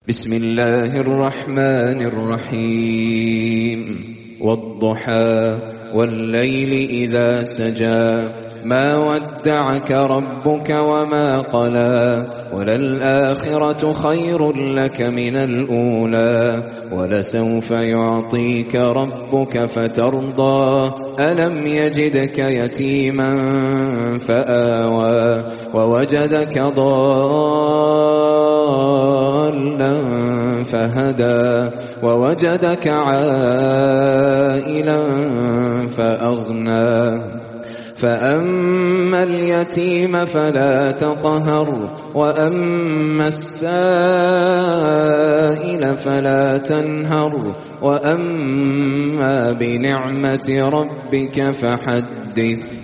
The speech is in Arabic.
بسم الله الرحمن الرحيم والضحى والليل إذا سجى ما ودعك ربك وما قلى وللآخرة خير لك من الأولى ولسوف يعطيك ربك فترضى ألم يجدك يتيما فآوى ووجدك ضالا فهدى ووجدك عائلا فأغنى فأما اليتيم فلا تقهر وأما السائل فلا تنهر وأما بنعمة ربك فحدث.